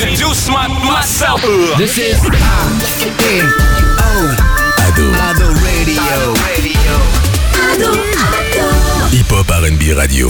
introduce myself. This is Ado Radio. Hip Hop R&B Radio.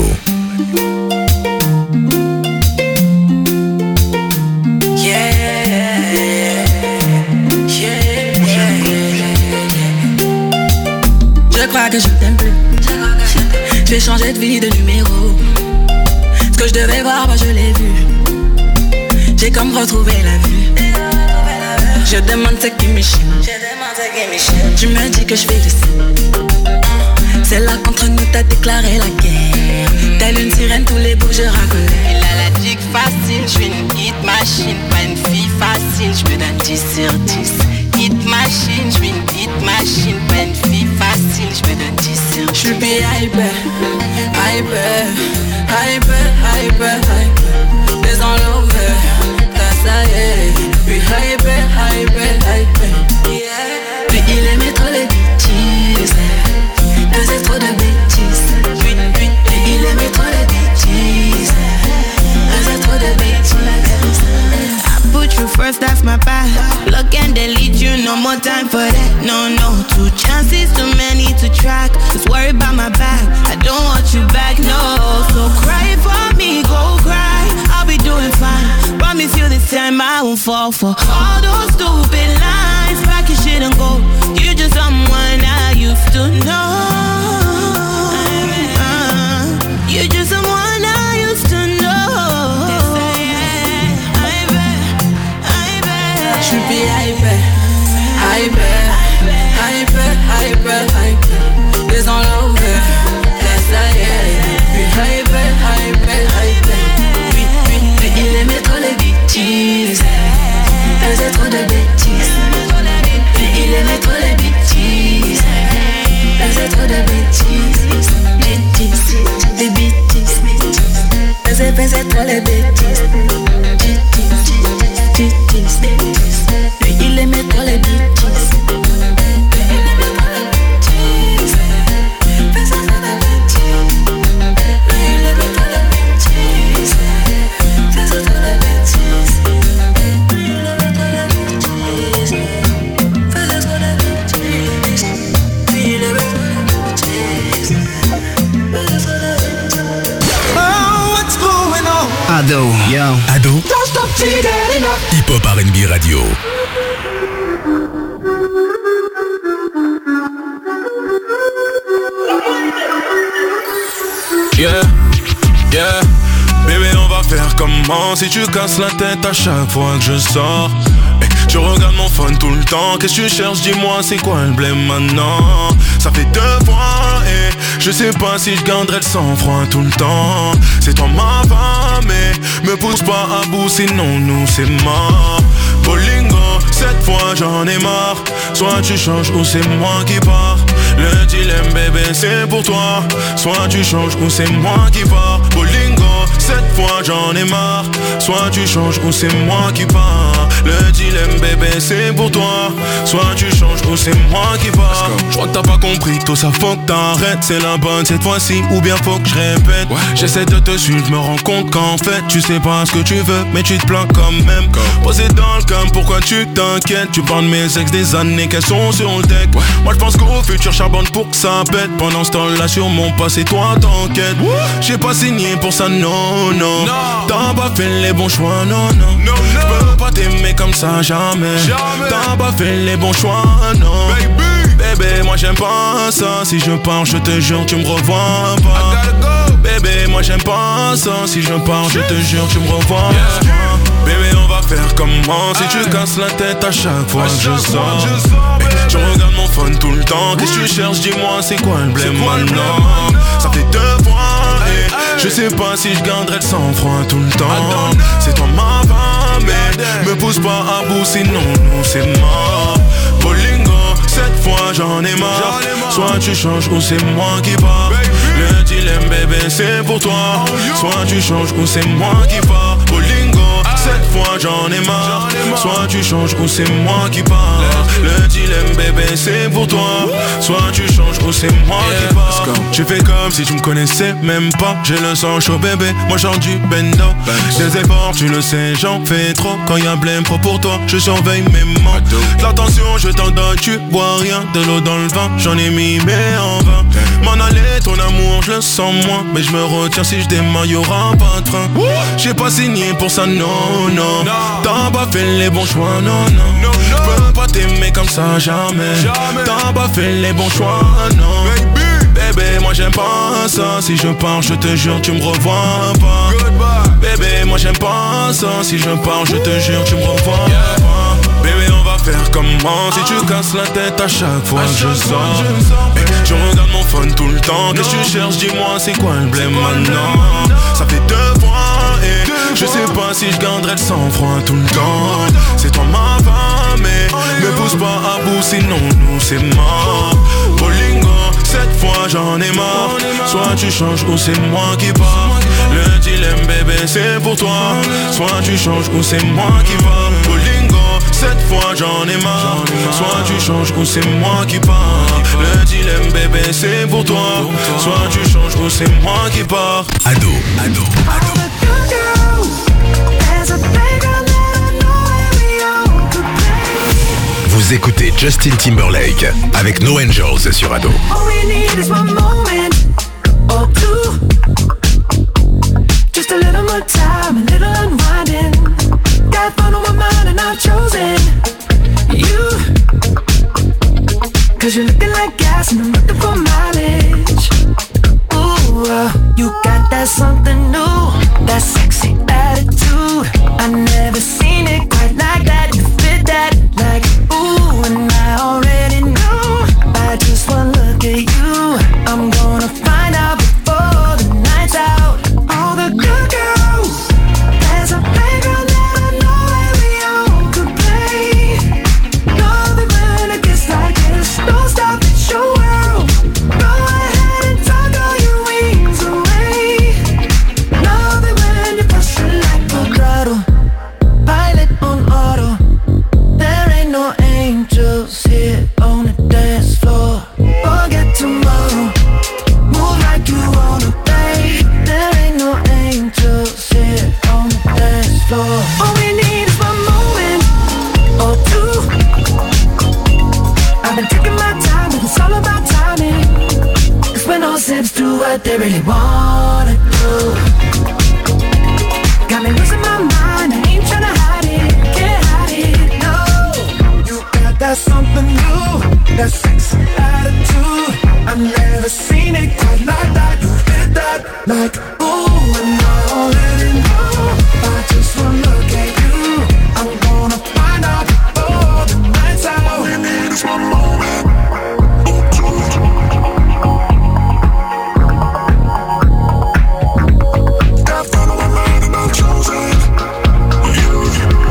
Je crois que je t'aime plus. J'ai changé de vie, de numéro. Ce que je devais voir, bah je l'ai vu. J'ai comme retrouvé la vue. Je demande ce qui m'échappe. Tu me dis que je fais du sang. C'est là qu'entre nous t'as déclaré la guerre. Telle une sirène, tous les bouts je racolais. Il a la dick facile, je suis une hit machine. Pas une fille facile, je me donne 10 sur 10. Hit machine, je suis une hit machine. Pas une fille facile, je me donne 10 sur 10. Je suis hyper. Des en l'over, ça y est. Puis hyper. Puis il aimait trop les bêtises. Faisait trop de bêtises. Puis il aimait trop les bêtises. Faisait trop de bêtises. I put you first, that's my path. Block and delete you, no more time for that. No, 2 chances, too many to track. Just worry about my back, I don't want you back, no. So cry for me, go cry, I'll be doing fine. Promise you this time I won't fall for all those stupid lines. Pack your shit and go, you're just someone I used to know. You're just someone I used to know. Je suis hyper. Des en l'over, ça y est. Puis hyper. Puis il aimait trop les bêtises. Faisait trop de bêtises. Puis il aimait trop les bêtises. Faisait trop de bêtises. Des bêtises. Faisait trop les bêtises. Puis il aimait trop les bêtises. Ado, yo. Ado. Hip Hop R&B Radio. Yeah. Bébé, on va faire comment si tu casses la tête à chaque fois que je sors? Tu regardes mon phone tout le temps, qu'est-ce que tu cherches, dis-moi, c'est quoi le blême maintenant? Ça fait 2 fois et je sais pas si je garderai le sang-froid tout le temps. C'est toi ma femme et me pousse pas à bout, sinon nous c'est mort. Bolingo, cette fois j'en ai marre. Soit tu changes ou c'est moi qui pars. Le dilemme bébé c'est pour toi. Soit tu changes ou c'est moi qui pars. Bolingo, cette fois j'en ai marre. Soit tu changes ou c'est moi qui pars. Le dilemme bébé c'est pour toi. Soit tu changes ou c'est moi qui pars. Je crois que t'as pas compris, tout ça faut que t'arrêtes. C'est la bonne cette fois-ci ou bien faut que je répète. J'essaie de te suivre, je me rends compte qu'en fait tu sais pas ce que tu veux, mais tu te plains quand même. Posé dans le cam, pourquoi tu t'inquiètes? Tu parles de mes ex des années qu'elles sont sur le deck. Moi je pense qu'au futur charbonne pour que ça pète. Pendant ce temps-là sur mon passé toi t'enquêtes. J'ai pas signé pour ça, non. T'as pas fait les bons choix, non. J'peux pas t'aimer comme ça, jamais. T'as pas fait les bons choix, non. Bébé, moi j'aime pas ça. Si je pars, je te jure, tu me revois pas. Bébé, moi j'aime pas ça. Si je pars, je te jure, tu me revois pas. Bébé, on va faire comment si tu casses la tête à chaque fois que je sors? Je regarde mon phone tout le temps. Qu'est-ce que tu cherches, dis-moi, c'est quoi le blême maintenant? Ça fait 2 fois et je sais pas si je garderai le sang-froid tout le temps. C'est toi ma femme et me pousse pas à bout, sinon nous c'est mort. Bolingo, cette fois j'en ai marre. Soit tu changes ou c'est moi qui pars. Le dilemme bébé c'est pour toi. Soit tu changes ou c'est moi qui pars. Bolingo, cette fois fois j'en ai marre. Soit tu changes ou c'est moi qui pars. Le dilemme bébé c'est pour toi. Soit tu changes ou c'est moi qui pars. Tu fais comme si tu me connaissais même pas. J'ai le sang chaud bébé, moi genre du bendo. Des efforts tu le sais j'en fais trop. Quand y'a blême pro pour toi, je surveille mes mots. L'attention je t'en donne, tu bois rien. De l'eau dans le vin, j'en ai mis mais en vain. M'en aller, ton amour je le sens moins. Mais je me retiens si je démarre, y'aura pas de train. J'ai pas signé pour ça, non, non. T'as pas fait les bons choix, non, non. J'peux pas t'aimer comme ça, jamais. T'as pas fait les bons choix, non. Bébé, moi j'aime pas ça. Si je pars, je te jure, tu me revois pas. Bébé, moi j'aime pas ça. Si je pars, je te jure, tu me revois pas. Bébé, on va faire comment? Si tu casses la tête à chaque fois que je sors. Tu regardes mon phone tout le temps. Qu'est-ce que tu cherches, dis-moi, c'est quoi le blême maintenant? Ça fait 2 fois et je sais pas si je garderai le sang-froid tout le temps. C'est toi ma femme, mais me pousse pas à bout, sinon nous c'est mort. Bolingo, cette fois j'en ai marre. Soit tu changes ou c'est moi qui pars. Le dilemme bébé c'est pour toi. Soit tu changes ou c'est moi qui pars. Bolingo, cette fois j'en ai marre. Soit tu changes ou c'est moi qui pars. Le dilemme bébé c'est pour toi. Soit tu changes ou c'est moi qui pars. Ado, ado, ado. Vous écoutez Justin Timberlake avec No Angels sur Ado. All we need is one moment or two. Just a little more time, a little unwinding. Got fun on my mind and I've chosen you. Cause you're looking like gas and I'm looking for mileage. Ooh, you got that something new, that sexy attitude. I never seen it quite like that. You fit that like ooh, and I already know. By just one look at you, I'm gonna find out before the night's out. All the good girls, there's a playground that I know where we all could play. Love it when it gets like this. Don't stop, it's your world. Go ahead and tuck all your wings away. Love it when you push it like a throttle. Pilot on auto. There ain't no angels here on the dance floor. Forget tomorrow. Move like you wanna play. There ain't no angels here on the dance floor. All we need is one moment or two. I've been taking my time, but it's all about timing. Cause when all zips do what they really wanna do. Got me losing my mind, I ain't tryna hide it, can't hide it, no. You got that something new, that sexy attitude. I've never seen it quite like that. You fit that like ooh, and I already know. I just wanna look at you, I'm gonna find out before the night's out. All we need is one moment. Got fun on my mind and I've chosen you.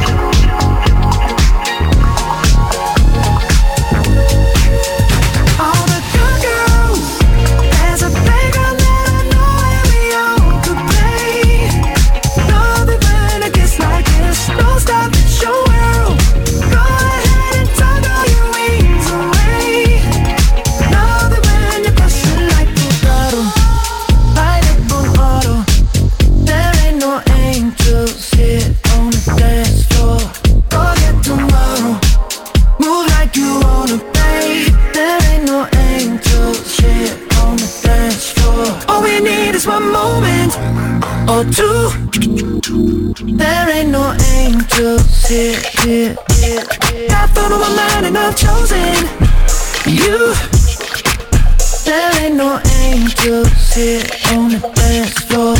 All the good girls, there's a playground that I know where we all could play. Love it when it gets like this. Don't stop, it's your world. Go ahead and tuck all your wings away. Love it when you push it like a throttle. Pilot on auto. There ain't no angels here on the dance floor. Forget tomorrow. Move like you wanna play. There ain't no angels here on the dance floor. All we need is one moment or two. There ain't no angels here, here, here, here. Got fun on my mind and I've chosen you. There ain't no angels here on the dance floor.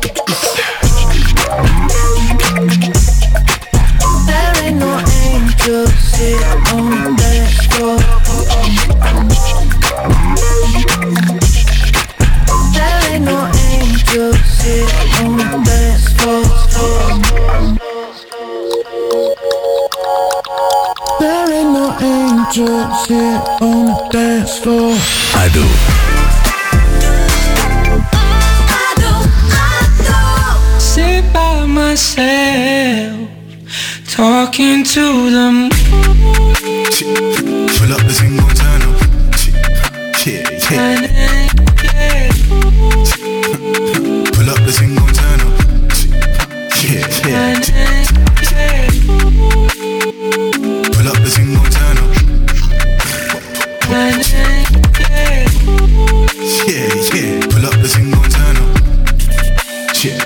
There ain't no angels here on the dance floor. There ain't no angels here on the dance floor. There ain't no angels here on the dance floor. Ado. Sit by myself Talking to them. Pull up the thing, gon' turn up. Yeah. Pull up the thing, gon' turn up. Yeah. Pull up the thing, gon' turn up. Yeah. Pull up the thing, gon' turn up. Yeah.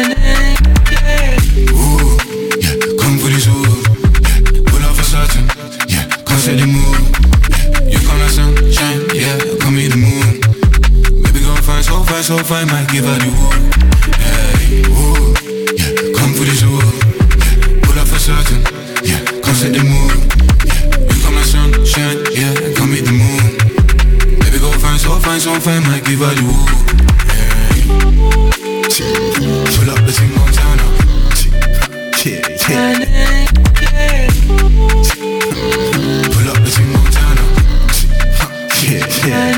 Ooh, yeah. Come for this wood. Yeah. Pull up for certain. Yeah. Come set the mood. Yeah. You come like sunshine. Yeah. Come meet the moon. Baby gon' find so fine. Might give her the wood. Yeah. Ooh, yeah. Come for this wood. Yeah. Pull up for certain. Yeah. Come set the mood. Yeah. You come like sunshine. Yeah. Come meet the moon. Baby gon' find so fine. Might give her the wood. Pull up the thing, gon' turn up. Yeah. Pull up the thing, gon' turn up. Yeah.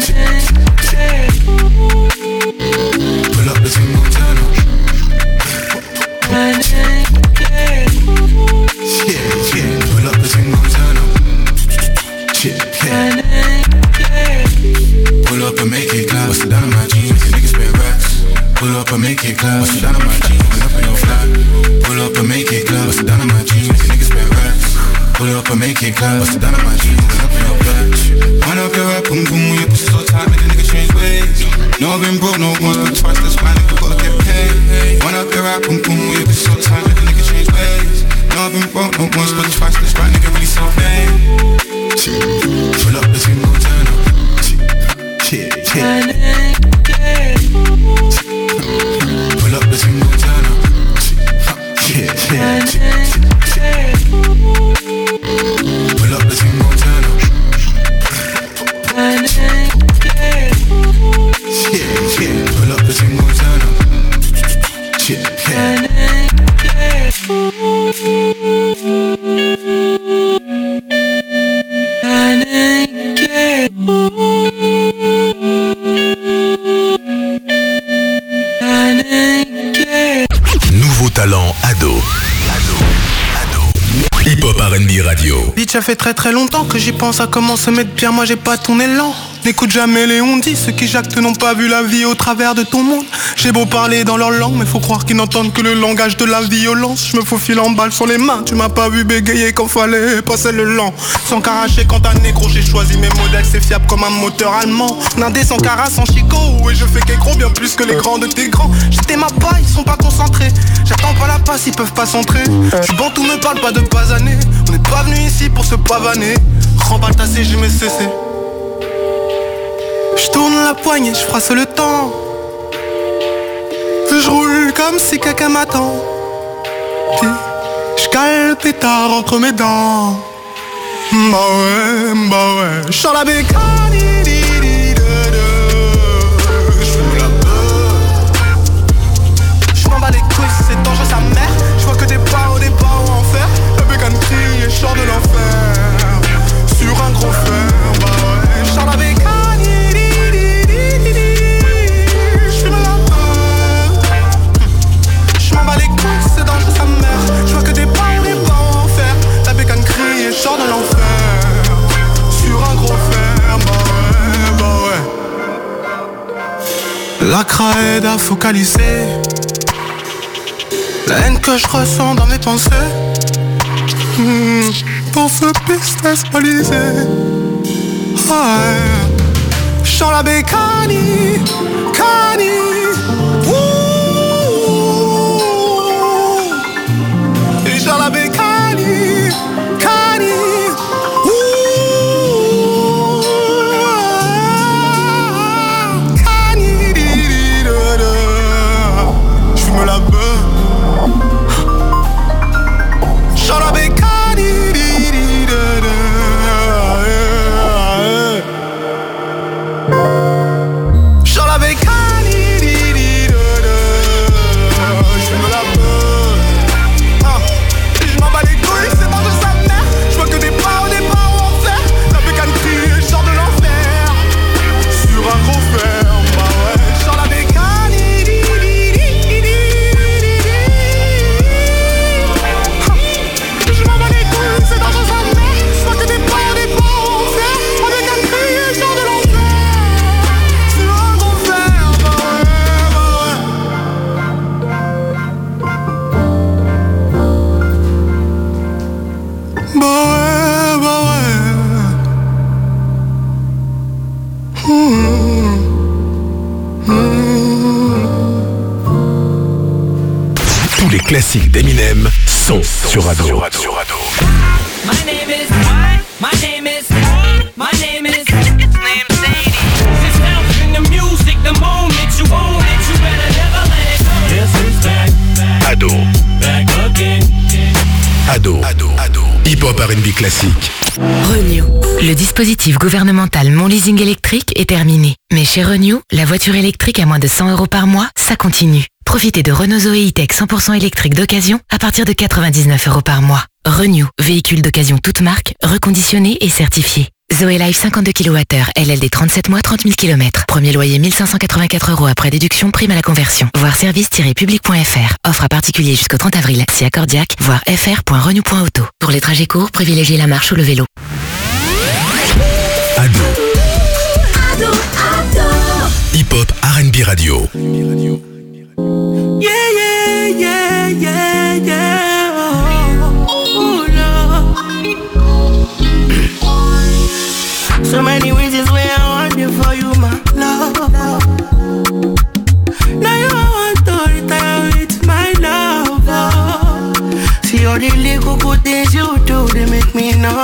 Pull up the thing, gon' turn up. Yeah. Pull up the thing, gon' turn up. Yeah. Pull up and make it clap. Bust it down on my jeans, you niggas spend racks. Pull up and make it clap. Bust it down on my jeans, run up in your flat. Pull up and make it clap. Bust it down on my jeans, you niggas spend racks. Pull up and make it clap. Bust it down on my jeans, run up in your flat. Wind up your rap, boom boom, when your pussy so tight, make a nigga change ways. No, I've been broke, no once, but twice, that's why nigga gotta get paid. Wind up your rap, boom boom, when your pussy so tight, make a nigga change ways. No, I've been broke, no once, but twice, that's why nigga really self-made. Pull up the thing, gon' turn up. Yeah. Pull up the thing, gon' turn up. Yeah. Pull up the thing, gon' turn up. Yeah. Pull up the thing, gon' turn up. Yeah. Nouveau talent ado. Hip-hop R&B radio. Bitch, ça fait très longtemps que j'y pense à comment se mettre bien. Moi j'ai pas ton élan. N'écoute jamais les on-dit. Ceux qui jactent n'ont pas vu la vie au travers de ton monde. J'ai beau parler dans leur langue, mais faut croire qu'ils n'entendent que le langage de la violence. Je me faufile en balle sur les mains. Tu m'as pas vu bégayer quand fallait passer le lent. Sans caracher quand un négro, j'ai choisi mes modèles. C'est fiable comme un moteur allemand. Nindé sans cara, sans chico. Et je fais qu'écro bien plus que les grands de tes grands. J'étais ma paille, ils sont pas concentrés. J'attends pas la passe, ils peuvent pas s'entrer. Je bantou, me parle pas de basaner. On n'est pas venu ici pour se pavaner. Remballe tassé, j'ai mes cessé. Je tourne la poignée, je froisse le temps. Je roule comme si quelqu'un m'attend. Je cale le pétard entre mes dents. Bah ouais. Je sors la bécane. Je la je m'en bats les couilles, c'est dangereux sa mère. Je vois que des barreaux en fer. La bécane crie et je sors de l'enfer. Sur un gros fer, bah ouais. Je sors la bécane. Sors de l'enfer, sur un gros fer, bah ouais. La craie à focaliser la haine que je ressens dans mes pensées. Pour ce business balisé. Ouais. J'sens la bécanie, cani. Et j'sens la bécanie. J'en avais qu'un. Tous les classiques d'Eminem sont sur Ado. My name is My name is My name is It's named Sadie. This house in the music, the moment you own it, you better never let it go. Guess who's back? Ado. Back again. Ado. Hip-hop R&B classique. Renew. Le dispositif gouvernemental Mon Leasing électrique est terminé. Mais chez Renew, la voiture électrique à moins de 100 € par mois, ça continue. Profitez de Renault Zoé E-Tech 100% électrique d'occasion à partir de 99 € par mois. Renew, véhicule d'occasion toute marque, reconditionné et certifié. Zoé Life 52 kWh, LLD 37 mois, 30 000 km. Premier loyer 1584 € après déduction, prime à la conversion. Voir service-public.fr. Offre à particulier jusqu'au 30 avril. Si accordiaque, voir fr.renew.auto. Pour les trajets courts, privilégiez la marche ou le vélo. Ado. Hip-hop R&B radio. So many reasons why I want you for you, my love. Now you want to retire with my love. See all the little good things you do, they make me no.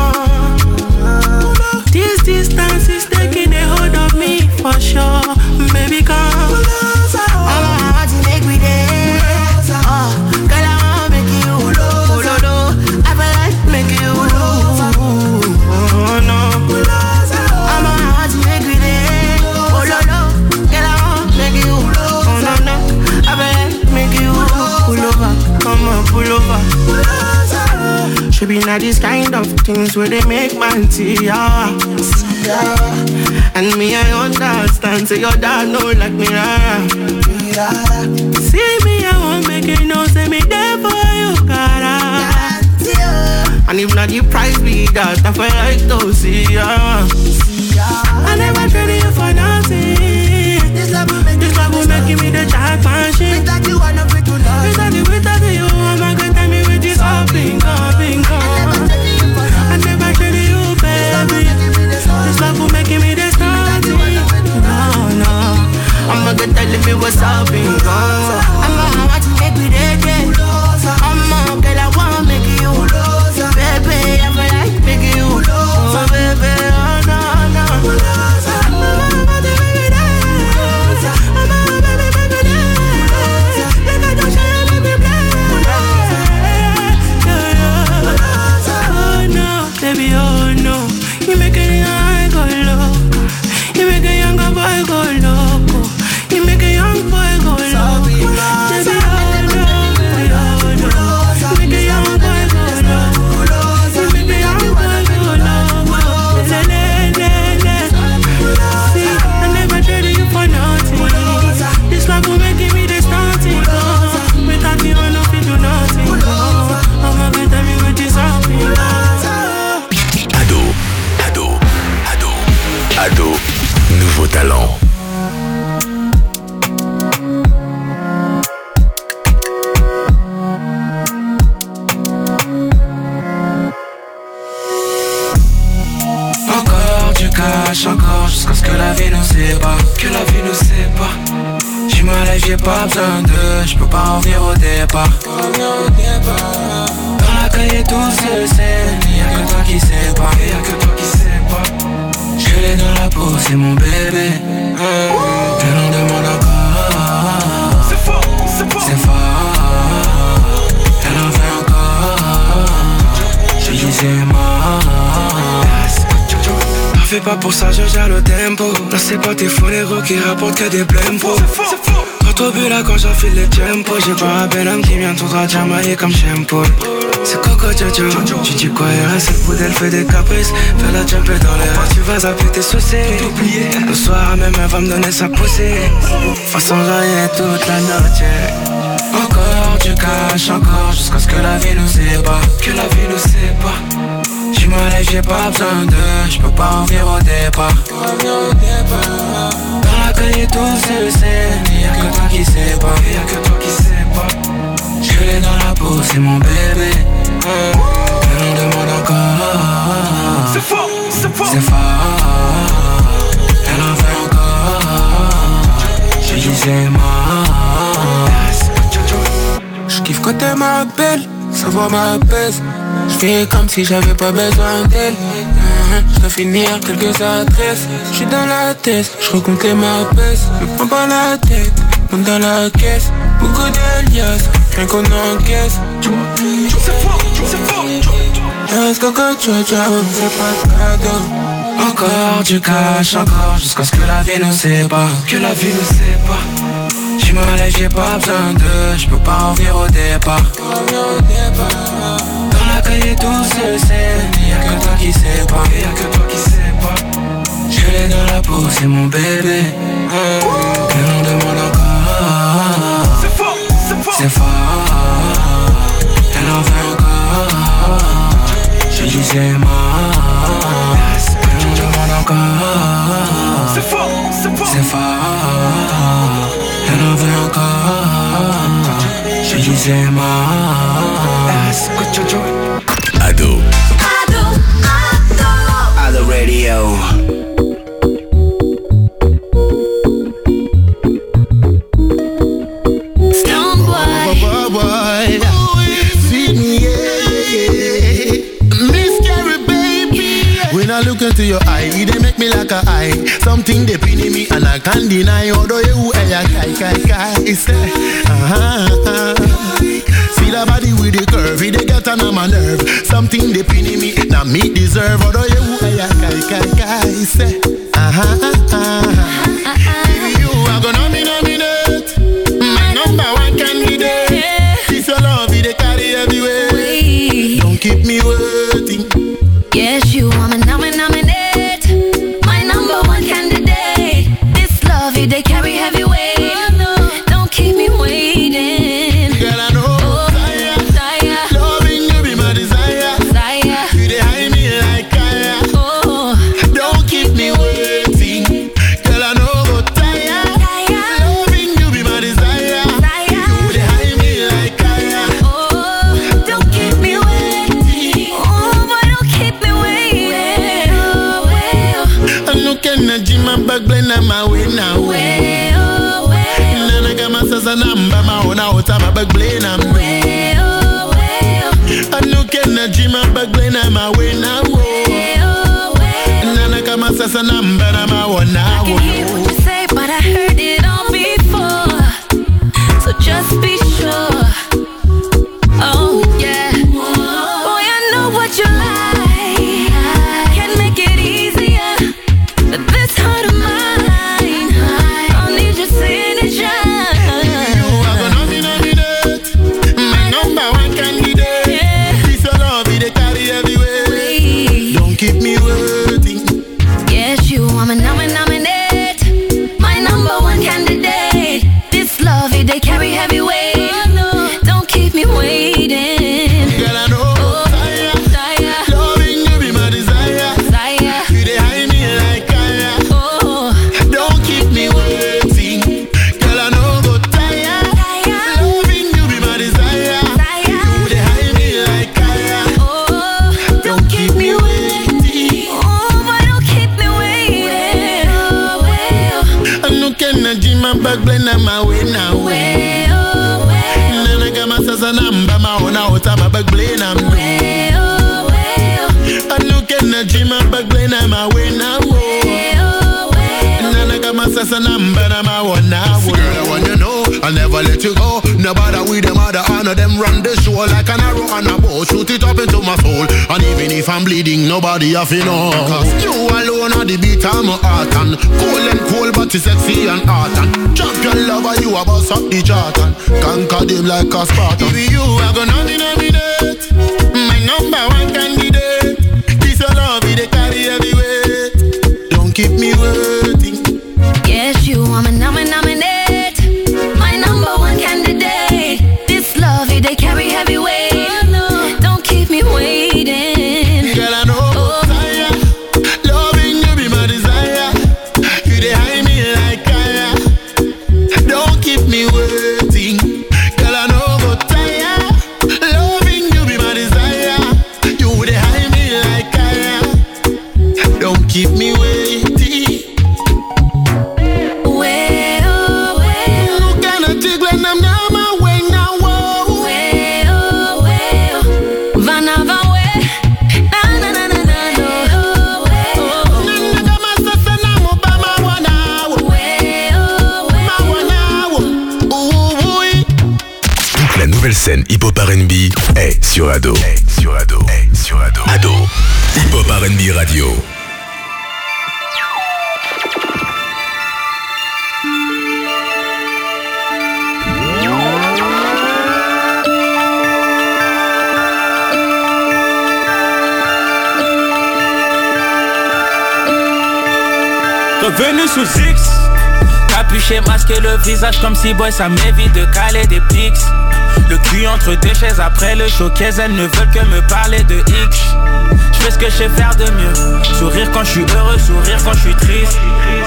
This distance is taking a hold of me for sure. Baby, come. I want to make me there. Girl, I want to make you I feel like make you no. I'm a heart to make me there. Girl, I want to make you no. I feel like make you pull over. Come on, pull over. Should be not this kind of things where they make man see ya. And me, I understand. Say your dad know like me, see me, I won't make it no. Say me there for you, cara. And if not the price be that, I feel like to see ya. I never traded you for nothing. This love will make me the jack machine. Without you, I'm not fit to love. Without you, I'm not gonna tell me with this all bingo. I never traded you, baby. This love will make me the starting. No. I'm not gonna tell me what's up, bingo. I'm gonna watch you make me there. I'm a girl, I wanna make you. Baby, I feel like make you. Oh, baby, oh, no. Baby, oh no, you make a young go loco. You make a young boy go loco. You make a young boy go loco. Baby, oh no, baby, oh no. You make a young boy go loco. You make a young boy go loco. See, I never traded you for nothing. This love will make me the starting. Without you, I know we do nothing. I'm a good time with this happy. Ado, nouveau talent. Encore du cash, encore jusqu'à ce que la vie nous sépare. J'suis malade, j'ai pas besoin d'eux, j'peux pas revenir au départ. Dans la cahier tout se sait, y'a que toi qui sais pas. Je l'ai dans la peau, c'est mon bébé. Elle en demande encore. C'est fort. Elle en fait encore. Je dis c'est mort. T'en fais pas pour ça, je gère le tempo. Là c'est pas tes faux négros qui rapportent que des blempos. Quand au but là, quand j'enfile les tempos, j'ai pas un bel homme qui vient tout droit jamailler comme shampoo. C'est Coco Jojo, tu dis quoi, cette poudre elle fait des caprices. Fais la jumper dans les rats, tu vas zapper tes soucis. Le soir même elle va me donner sa poussée. Façon rien toute la noche. Encore du cash, encore jusqu'à ce que la vie nous sépare. J'suis malade, j'ai pas besoin d'eux, j'peux pas revenir au départ. Dans la cahier tout se sait, y'a que toi qui sais pas. Je l'ai dans la peau, c'est mon bébé. Elle en demande encore. C'est fort. Elle en fait encore. Je dis c'est mort. J'kiffe quand elle m'appelle, sa voix m'apaise. J'fais comme si j'avais pas besoin d'elle. J'dois finir quelques adresses. J'suis dans la tête, j'recompte les m'apaise. Me prends pas la tête, monte dans la caisse. Beaucoup d'alias, rien qu'on encaisse. C'est fort. Est-ce que tu fais pas de cadeau? Encore du cash, encore jusqu'à ce que la vie nous sépare. J'suis malade, j'ai pas besoin d'eux, j'peux pas en venir au départ. Dans la cahier tout se sait, y'a que toi qui sais pas. Je l'ai dans la peau, c'est mon bébé. Elle en demande encore. C'est fort. Elle en veut encore. J'ai dit c'est mort. Elle en demande encore. C'est fort. Elle en veut encore. J'ai dit c'est mort. Ado Radio. When I look into your eye, they make me like a eye. Something they pin in me and I can't deny. Although you kai. It's see the body with the curve, they get on my nerve. Something they pin in me, now me deserve. Although you kai. It's you are gonna nominate my number one candidate. This your love, they carry everywhere. Don't keep me waiting. Yes, you want me nominate my number one candidate. This love you, they carry heavy weight. Don't keep me waiting. Girl, I know desire. Loving you be my desire. You dey hide me like fire. Don't keep me waiting. Girl, I know go tire. Loving you be my desire. You dey hide me like fire. Don't keep me waiting. Boy, don't keep me waiting. I'm looking at Jim and back blend on my way now. Nana got my sister number, my own out of my back blend on me. I'm looking at Jim and back blend on my way now. Nana got my sister number, my own now. I can hear what you say, but I heard it all before. So just be sure. Oh yeah. Boy, I know what you like. Can make it easier. But this heart of mine, I'll need your signature. You are gonna nominate my number one candidate. This your love, they carry everywhere. Don't keep me waiting. Yes, you want me nominate my number one candidate. This love, they carry heavy weight. Don't keep me waiting. Girl, I know desire. Loving you be my desire. You dey hide me like fire. Don't keep me waiting. Girl, I know go tire. Loving you be my desire. You dey hide me like fire. Don't keep me waiting. Boy, don't keep me waiting. I'm looking at Jim and back blend on my way now. Nana got my sister number, my own out of my back blend on me. I'm looking at Jim and back blend on my way now. Nana got my sister number, my own now. Girl, I want you know, I'll never let you go. Nobody with them other honor them run the show like an arrow on a bow. Shoot it up into my soul. And even if I'm bleeding, nobody have to know. Cause you alone are the beat of my heart. And cool but it's sexy and hot. And champion lover, you a boss up the chart. And conquer them like a Spartan. If you are gonna nominate my number one candidate. This your love, they carry everywhere. Don't keep me waiting. Yes, you want me nominate my number one candidate. This love, they carry heavy weight. Don't keep me waiting. Girl, I know desire. Loving you be my desire. You dey hide me like fire. Don't keep me waiting. Girl, I know go tire. Loving you be my desire. You dey hide me like fire. Don't keep me waiting. Look at the jig when I'm down my way now. scène hip-hop R&B est sur Ado. Ado. Hip-hop R&B Radio. Revenu sous X, capuché, masqué le visage comme si boy ça m'évite de caler des pics. Le cul entre deux chaises après le showcase, elles ne veulent que me parler de X. Je fais ce que je sais faire de mieux, sourire quand je suis heureux, sourire quand je suis triste.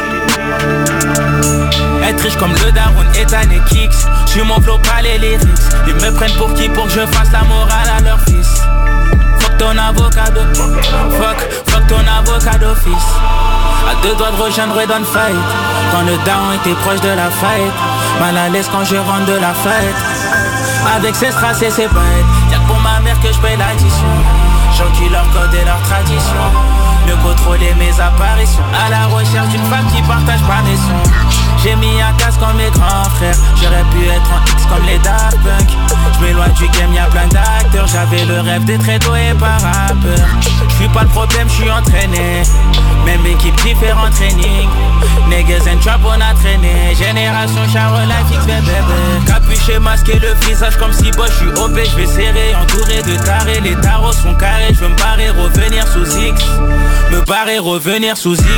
Être riche comme le daron, Ethan et Kicks. J'suis mon flow, pas les lyrics. Ils me prennent pour qui? Pour que je fasse la morale à leur fils. Fuck ton avocat d'office. Fuck ton avocat d'office. À deux doigts de rejoindre Red Fight. Quand le daron était proche de la fight. Mal à l'aise quand je rentre de la fête. Avec ses strass et ses bêtes. Y'a que pour ma mère que je paye l'addition. J'encule leur code et leur tradition. Mieux contrôler mes apparitions. À la recherche d'une femme qui partage pas mes sons. J'ai mis un casque comme mes grands frères. J'aurais pu être en X comme les Daft Punk. J'm'éloigne du game, y'a plein d'acteurs. J'avais le rêve d'être doué par rappeur. J'suis pas le problème, j'suis entraîné. Même équipe, différents training. Niggas and trap, on a traîné. Génération Charo, life X, bébé. Capuché, masqué le visage comme si boy, j'suis OP. J'vais serrer, entouré de tarés. Les tarots sont carrés, j'veux me barrer, revenir sous X. Me barrer, revenir sous X.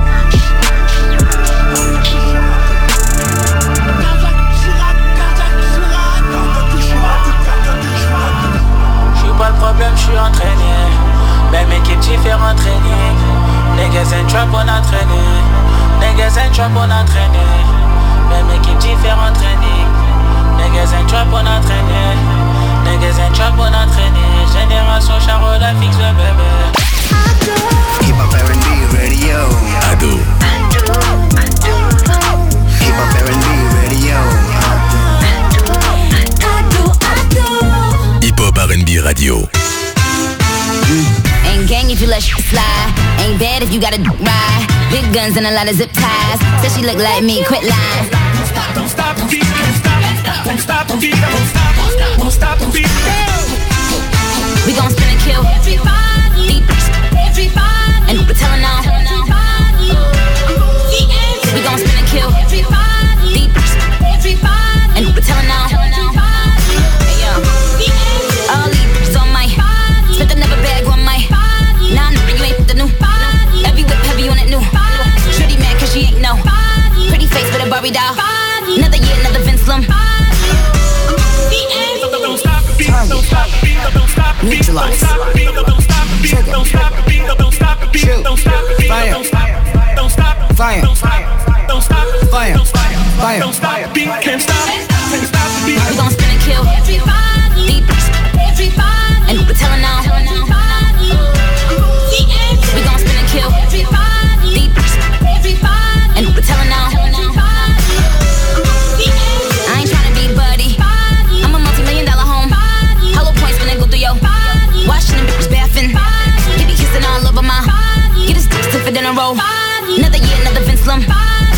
Pas le problème, je suis entraîné. Même équipe, différents training. Niggas and trap, on a traîné. Niggas and trap, on a traîné. Même équipe, différents training. Niggas and trap, on a traîné. Niggas and trap, on a traîné. Génération Charo, la fixe le bébé. Hip-hop R&B Radio. Ado. Hip-hop R&B Radio. Hip-hop R&B Radio. Ain't gang if you let shit slide. Ain't bad if you gotta ride. Big guns and a lot of zip ties. Said she look like me, quit lying. Don't stop the beat, don't stop. Won't stop the beat, won't stop. Won't stop the beat. We gon' spin and kill everybody, everybody, and we're telling all. We gon' spin and kill everybody, everybody, and we're telling all. Hey yo, all these bitches on my spent another bag on my. Nah, you ain't the new. Every whip heavy on it new. Shorty mad 'cause she ain't no pretty face with a Barbie doll. Another year, another Vince Lum. Don't stop the beat, don't stop the beat, don't stop the beat. Neutralize. Don't stop the beat, don't stop the beat. Don't stop the beat, don't stop the beat. Don't stop the beat, don't stop. Don't stop. Fire. Don't stop. Don't stop. Fire. Don't stop. Fire. Don't stop the beat, can't stop. Can't stop the beat. We gon' spin and kill everybody, everybody, and we're telling all. We gon' spin and kill everybody, everybody, and we're telling all. I ain't tryna be buddy. I'm a multi-million-dollar home. Hollow points when they go through yo. Washing them bitches bathing. Get me kissing all over my. Get his dicks tougher than a roll. Another year, another Vince Lum.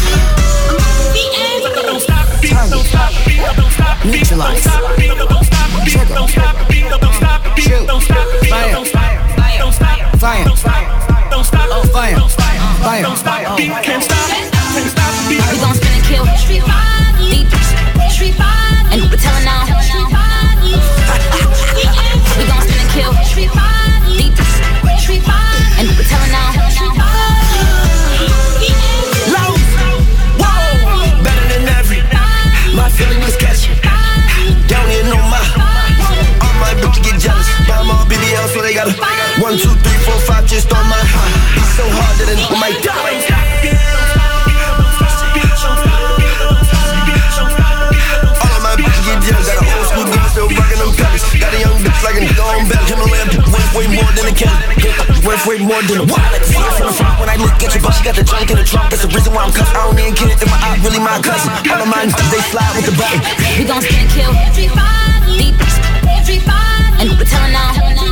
Don't stop the beat, don't stop the beat, don't stop the beat. Neutralize. Don't stop the beat, don't stop the beat. Don't stop the beat, don't stop the beat. Don't stop the beat, don't stop. Don't stop. Fire. Don't stop. Don't stop. Fire. Don't stop. Fire. Don't stop the beat, can't stop. Can't stop the beat. We gon' spin and kill everybody, everybody, and we're telling all. We gon' spin and kill everybody, everybody, and we're telling all. Whoa, better than every. My feeling is catchy. Down here, no my. All my bitches get jealous. Buy my BBL, so they got a 1, 2, 3, 4, 5 just on my high. It's so hard that I might die. All of my bitches get jealous. Got an old school girl still rocking them pellets. Got a young bitch like a long bell. Himalayan worth way more than a Kelly. Worth way more than a wallet. From the front when I look at your butt, she got the junk in the trunk. That's the reason why I'm cussed. I don't even get it in my eye, really my cousin. All of mine, they slide with the button. We gon' spin and kill everybody, everybody, and we're telling all.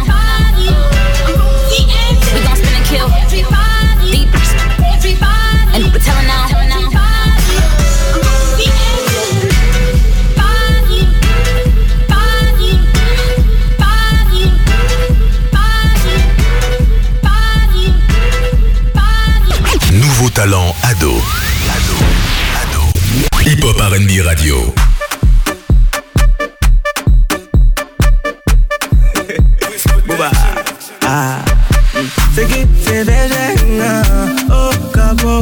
We gon' spin and kill everybody, everybody, and we're telling all. R&B Radio. C'est qui c'est déjà oh capo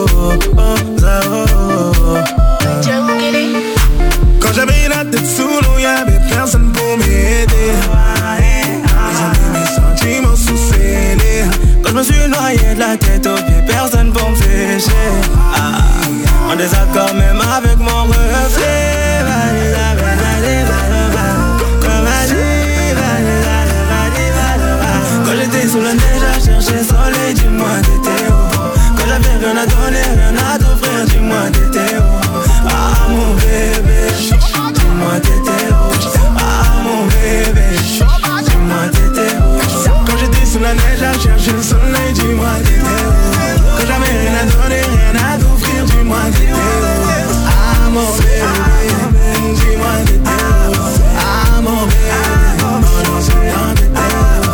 Quand j'avais la tête sous l'eau, y'avait personne pour m'aider. Ils ont mis mes sentiments sous scellés. Quand je me suis noyé de la tête aux pieds, personne pour me sécher. En désaccord même avec mon reflet. Quand j'étais sous la neige à chercher soleil, dis-moi t'étais où? Quand j'avais rien à donner, rien à t'offrir, dis-moi t'étais où? Ah mon bébé, dis-moi t'étais où? Ah mon bébé, dis-moi t'étais où? Quand j'étais sous la neige à chercher le soleil, dis-moi t'étais où? Quand j'avais rien à donner, rien à t'offrir, dis-moi t'étais où? Ah mon bébé, dis-moi t'étais où? Ah mon bébé, pendant ce temps t'étais où?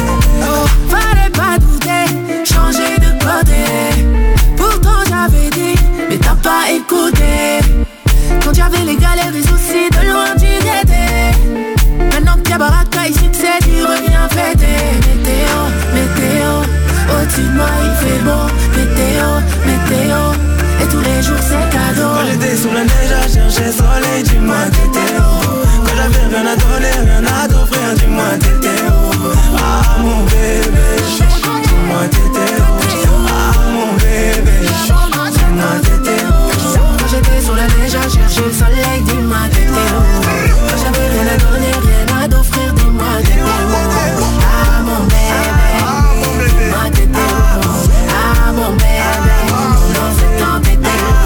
Fallait pas douter, changer de côté. Pourtant j'avais dit, mais t'as pas écouté. Quand j'avais les galères, les soucis, de loin tu étais. Maintenant que t'as baraka et succès, tu reviens fêter. Météo, météo, au-dessus de moi il fait beau. Météo, météo, et tous les jours c'est cadeau. Quand j'étais sous la neige à chercher soleil, dis-moi t'étais où? Quand j'avais rien à donner, rien à t'offrir, dis-moi t'étais où? Ah mon bébé, dis-moi t'étais où? Ah mon bébé, dis-moi t'étais où? Quand j'étais sous la neige à chercher le soleil, dis-moi t'étais où? Quand j'avais rien à donner, rien à t'offrir, dis-moi t'étais où? Ah mon bébé, dis-moi t'étais où? Ah mon bébé, dans ce temps t'étais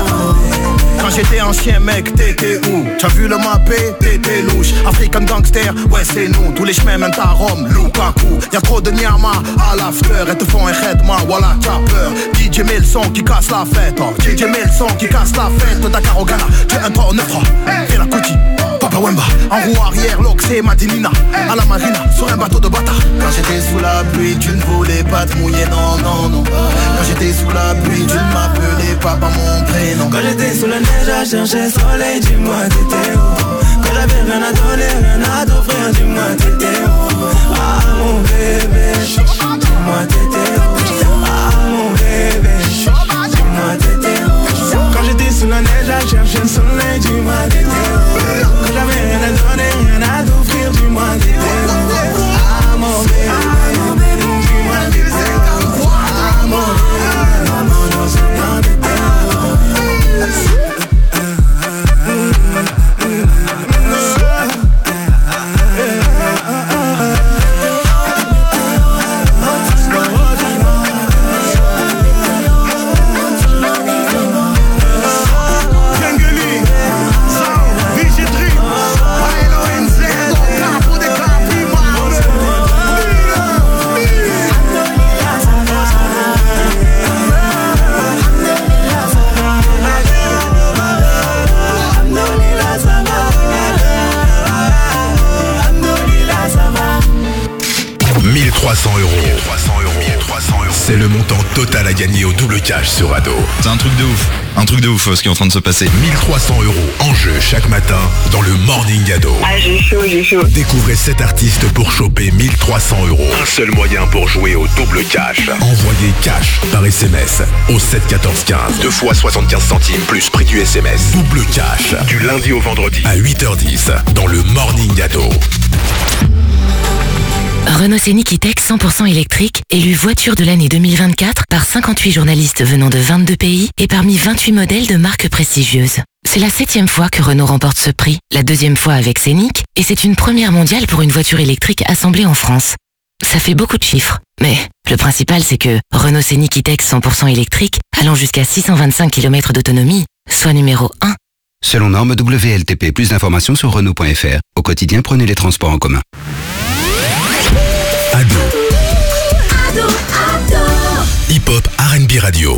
où? Quand j'étais ancien mec, t'étais où? T'as vu le mappé, t'étais louche. African gangster, ouais c'est nous. Tous les chemins mènent à Rome, Lukaku. Y'a trop de Nyama à l'after. Et te font un redma, voilà t'as peur. DJ met le son qui casse la fête. DJ met le son qui casse la fête. Dakar au Ghana, tu es un 3 au 9-3. Fais la Kuti, Papa Wemba. En roue arrière, l'Oxé, Madinina. À la marina, sur un bateau de bâtard. Quand j'étais sous la pluie, tu ne voulais pas te mouiller, non, non, non. Quand j'étais sous la pluie, tu ne m'appelais pas par mon prénom. Quand j'étais sous la neige à chercher soleil, dis-moi t'étais où? Quand j'avais rien à donner, rien à t'offrir, dis-moi t'étais où? Ah mon bébé, dis-moi t'étais où? Ah mon bébé, dis-moi t'étais où? Quand j'étais sous la neige à chercher le soleil, dis-moi t'étais où? Quand j'avais rien à donner, rien à t'offrir, dis-moi t'étais où? Ah mon bébé, dis-moi t'étais où? Ah mon bébé, pendant ce temps t'étais où? C'est le montant total à gagner au double cash sur Ado. C'est un truc de ouf ce qui est en train de se passer. 1300 € en jeu chaque matin dans le Morning Ado. Ah j'ai chaud. Découvrez 7 artistes pour choper 1300 €. Un seul moyen pour jouer au double cash. Envoyez cash par SMS au 7 14 15. 2 fois 75 centimes plus prix du SMS. Double cash du lundi au vendredi à 8h10 dans le Morning Ado. Renault Scénic E-Tech 100% électrique, élu voiture de l'année 2024 par 58 journalistes venant de 22 pays et parmi 28 modèles de marques prestigieuses. C'est la 7e fois que Renault remporte ce prix, la 2e fois avec Scénic, et c'est une première mondiale pour une voiture électrique assemblée en France. Ça fait beaucoup de chiffres, mais le principal c'est que Renault Scénic E-Tech 100% électrique, allant jusqu'à 625 km d'autonomie, soit numéro 1. Selon norme WLTP, plus d'informations sur Renault.fr. Au quotidien, prenez les transports en commun. Ado. Hip-hop R&B Radio.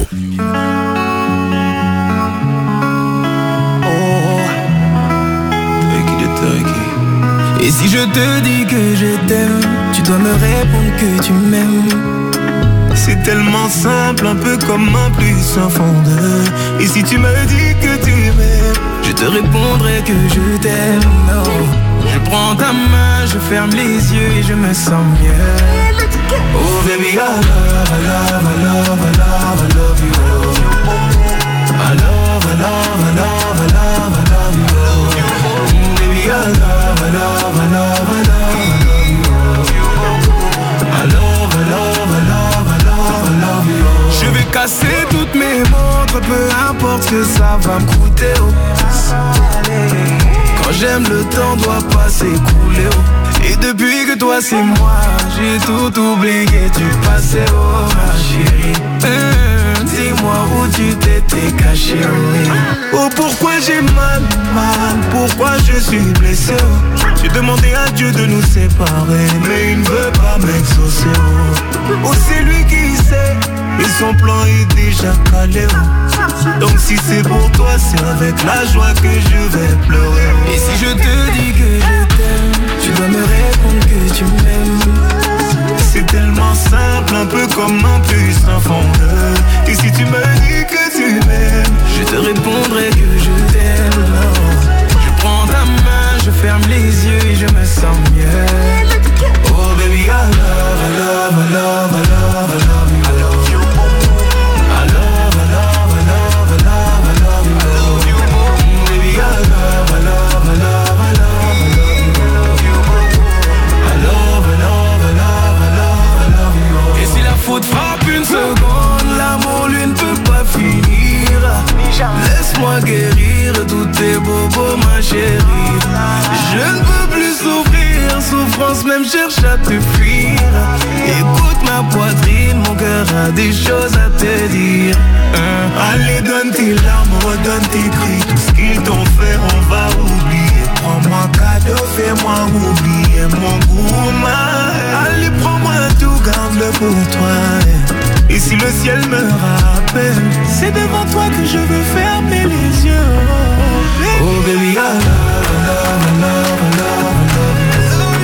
Et si je te dis que je t'aime, tu dois me répondre que tu m'aimes. C'est tellement simple, un peu comme un plus un fond de. Et si tu me dis que tu m'aimes, je te répondrai que je t'aime, non. Je prends ta main, je ferme les yeux et je me sens mieux. Oh baby, I love, I love, I love, I love, I love you. I love, I love, I love, I love, I love you. Baby, I love, I love, I love, I love you. I love, I love, I love, I love, I love you. Je vais casser toutes mes montres, peu importe ce que ça va me coûter. Quand j'aime, le temps doit pas s'écouler. Et depuis que toi c'est moi, j'ai tout oublié du passé, oh ma chérie. Dis-moi où tu t'étais caché, oh pourquoi j'ai mal, pourquoi je suis blessé, oh. J'ai demandé à Dieu de nous séparer, mais il ne veut pas m'exaucer, oh c'est lui qui sait, et son plan est déjà calé, oh. Donc si c'est pour toi, c'est avec la joie que je vais pleurer, oh. Et si je te dis que je t'aime, tu dois me répondre que tu m'aimes. C'est tellement simple, un peu comme un puissant fondeur. Et si tu me dis que tu m'aimes, je te répondrai que je t'aime. Je prends ta main, je ferme les yeux et je me sens mieux. Oh baby, I love, I love, I love, I love, I love you. I love you. I love, I love, I love, I love, I love you. I love you. Baby, I love, I love, I love, I love, I love you. Faute frappe une seconde, l'amour lui ne peut pas finir. Laisse-moi guérir tous tes bobos ma chérie. Je ne peux plus souffrir, souffrance même cherche à te fuir. Écoute ma poitrine, mon cœur a des choses à te dire. Allez donne tes larmes, redonne tes cris. Tout ce qu'ils t'ont fait on va oublier. Prends-moi cadeau, fais-moi oublier mon goût. Allez prends-moi tout, garde-le pour toi. Et si le ciel me rappelle, c'est devant toi que je veux fermer les yeux. Oh baby, I love, I love, I love, I love, I love you.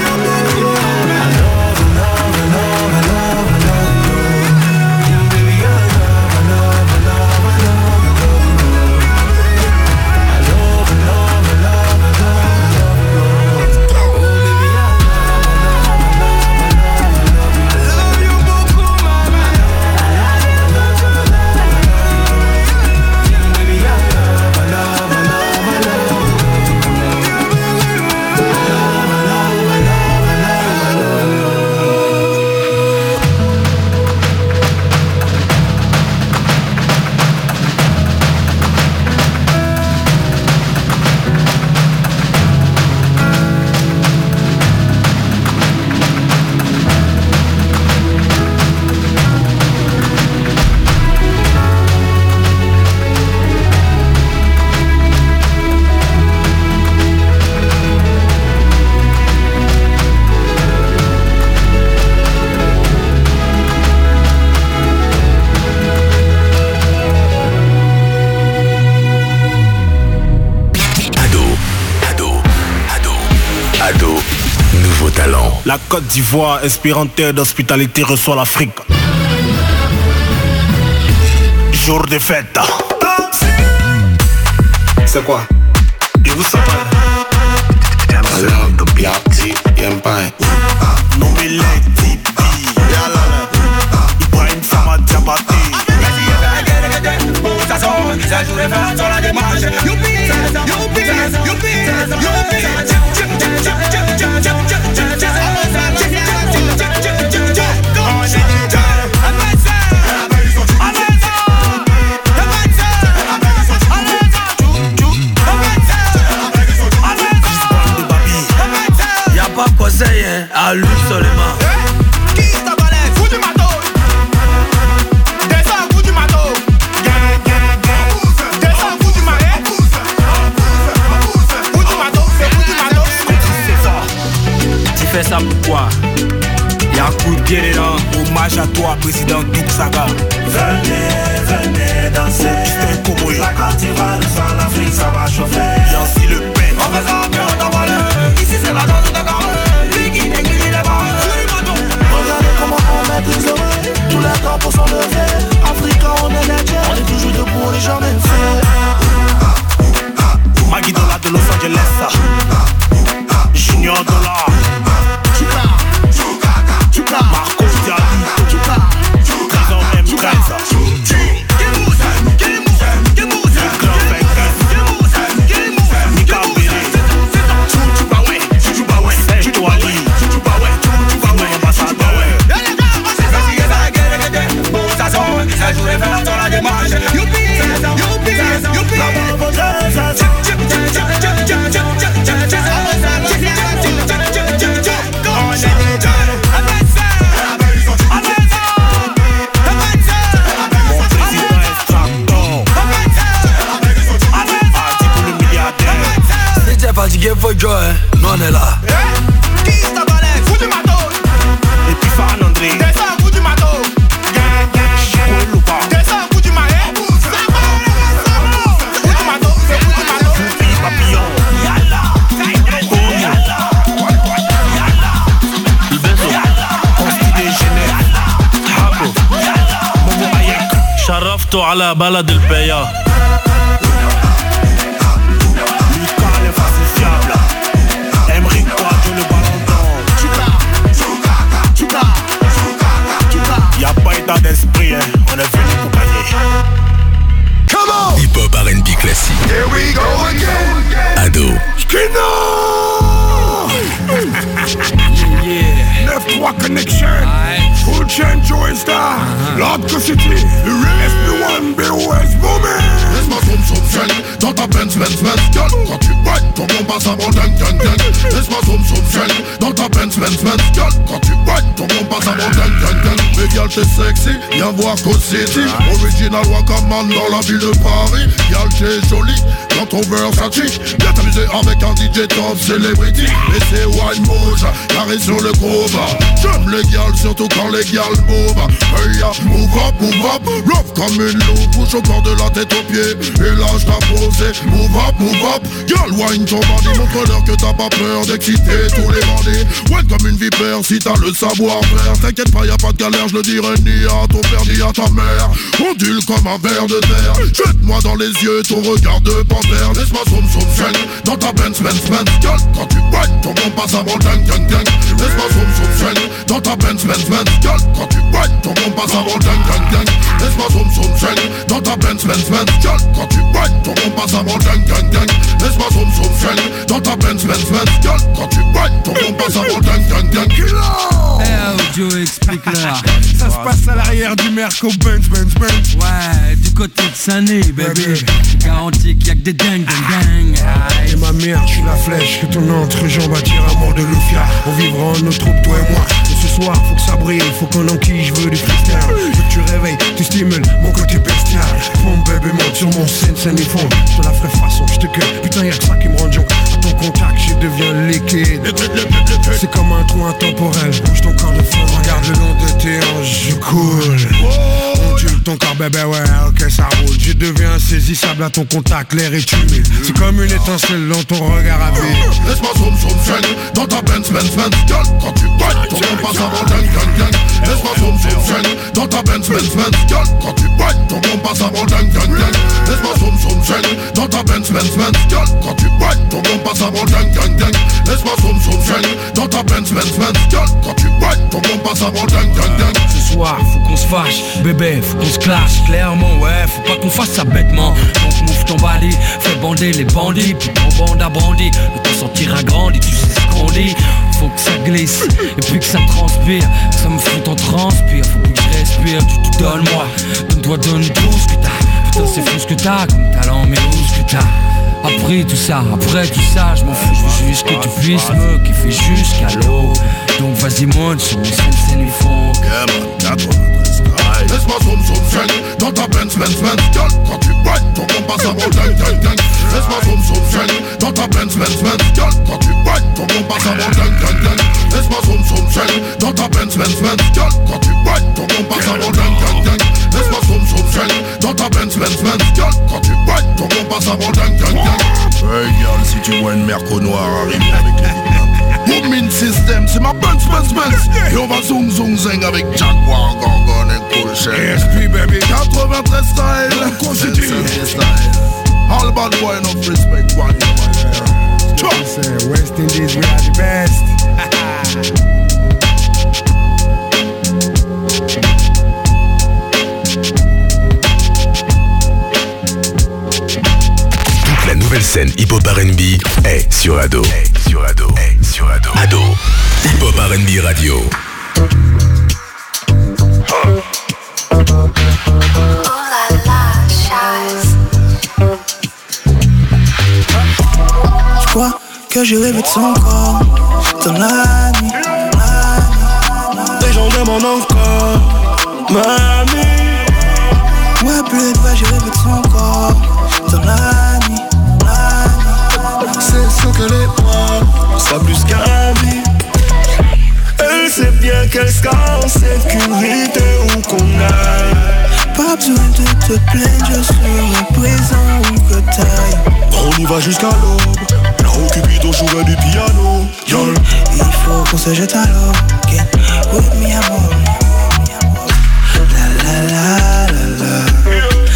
La Côte d'Ivoire, inspirante terre d'hospitalité, reçoit l'Afrique. Jour de fête. C'est quoi? Et vous savez? I love the piatti, Yempire. Non mais les Tibi Ibrahim Sama Diabaté. Ça joue les fêtes sur la démarche. Y'a pas conseil, hein, à lui seulement. Qui t'a balé? Fous du matos. Descends, fous du matos. Descends, fous du matos. Fous du matos, c'est fous du matos. C'est fort. Tu fais ça pourquoi? Y'a un coup de pied dedans. Hommage à toi, président Douk Saga. Venez danser. La Côte d'Ivoire, le sang, l'Afrique, ça va chauffer. Yancy Le Pen. On fait ça, puis on t'envoie le. Ici c'est la danse de Gare. Lui qui néglige les barres. Regardez comment on maîtrise le vrai. Tous les drapeaux sont levés. Africains, on est les tiens. On est toujours debout, on est jamais fait. Magui الطو على بلد البيا. Y'a pas état d'esprit, hein. On est venu pour gagner. Come on! Hip-hop R&B classique. Here we go again. Ado. Yeah. 9-3 connection. Full chain Joey Star. L'autre que c'était. Le SP1 BOS booming. Laisse-moi zoom dans ta Benz girl. Quand tu boites, ton bon passe avant ding ding ding. Laisse-moi zoom dans ta Benz girl. Quand tu boites, ton bon passe avant ding ding ding. Mais girl t'es sexy, viens voir Code City. Original Wakaman dans la ville de Paris. Girl t'es jolie, dans ton Versace. Viens t'amuser avec un DJ top celebrity. Et c'est Wine Moja, carré sur le groove. J'aime les gals, surtout quand les gals boum. Hey ya, move up, love comme une loupe. Bouge au corps de la tête aux pieds. Et là je t'ai posé, move up. Girl, wine ton bandit, montre-leur que t'as pas peur d'exciter tous les bandits. Ouais comme une vipère, si t'as le savoir-faire. T'inquiète pas, y'a pas de galère, je le dirai ni à ton père ni à ta mère. Ondule comme un ver de terre. Jette-moi dans les yeux ton regard de panthère. Laisse-moi zoom dans ta Benz girl. Quand tu boites, ton bon passe avant ding ding ding. Laisse-moi zoom dans ta Benz girl. Quand tu boites, ton bon passe avant ding ding ding. Laisse-moi zoom dans ta Benz girl. Quand tu boites, ton bon passe avant ding ding ding. Laisse-moi zoom dans ta Benz girl. Quand tu boites, ton bon passe avant ding ding ding. Joe, explique-leur. Ça se passe à l'arrière du Merco Benz. Ouais, du côté de Sané, baby. Je garantis qu'il y a que des dingues. Et ma mère, je suis la flèche que ton entrejambe attire à mort de Lufia. On vivra en nos troupes, toi et moi. Et ce soir, faut que ça brille, faut qu'on enquille, je veux du freestyle. Je veux que tu réveilles, tu stimules mon côté bestial. Mon bébé monte sur mon scène et fond. Je te la ferai façon, je te gueule. Putain, y'a que ça qui me rend joke. À ton contact, je deviens liquide. C'est comme un trou intemporel. Bouge ton corps de fond, regarde le long de tes hanches, je coule. Ondule ton corps, bébé, ouais, ok, ça roule. Je deviens insaisissable à ton contact, l'air est humide. C'est comme une étincelle dans ton regard à vie. Laisse-moi zoom dans ta Benz girl. Quand tu boites, ton bon passe avant ding ding ding. Laisse-moi zoom dans ta Benz girl. Quand tu boites, ton bon passe avant ding ding ding. Laisse-moi zoom dans ta Benz girl. Quand tu boites, ton bon passe avant ding ding ding. Laisse-moi zoom dans ta Benz girl. Quand tu boites, ton bon passe avant ding ding ding. Ce soir, faut qu'on se fâche, bébé, faut qu'on se clash. Clairement, ouais, faut pas qu'on fasse ça bêtement. Donc move ton body, fais bander les bandits. Puis ton bande à bandit, le temps sortira grandi, tu sais ce qu'on dit. Faut que ça glisse, et puis que ça transpire. Ça me fout en transpire, faut que je respire. Tu te donnes moi, donne-toi, donne tout ce que t'as. Putain c'est fou ce que t'as, comme talent mais où ce que t'as. Après tout ça, je m'en fous, je veux juste que tu puisses me kiffer jusqu'à l'eau. Donc vas-y monte sur mon scène ils font. Laisse-moi zoom dans ta Benz girl. Quand tu boites, ton bon passe avant ding ding ding. Laisse-moi zoom dans ta Benz girl. Quand tu boites, ton bon passe avant ding ding ding. Laisse-moi zoom dans ta Benz girl. Quand tu boites, ton bon passe avant ding ding ding. Laisse-moi zoom dans ta Benz girl. Quand tu boites, ton bon passe avant ding ding ding. Hey girl, si tu vois une Merco noire arriver avec les Booming System, c'est ma Benz. Et on va zoom zing avec Jaguar, Gorgon et Cool Shell. ESP baby, 93 style. All bad boy enough respect, one say West Indies, we are the best. La nouvelle scène hip-hop R&B est sur Ado. Ado. Hip-hop R&B Radio. Je crois que j'ai rêvé de son corps dans la nuit. Les gens demandent encore, mamie. Ouais, plus bas, j'ai rêvé de son corps dans la nuit. C'est sûr qu'elle est moi, ça plus qu'un ami. Elle sait bien qu'elle sera en sécurité où qu'on aille. Pas besoin de te plaindre, je serai présent où que t'ailles. On y va jusqu'à l'aube, là où Cupidon jouerait du piano. Y'all. Il faut qu'on se jette à l'eau, get with me amour. La la la la la.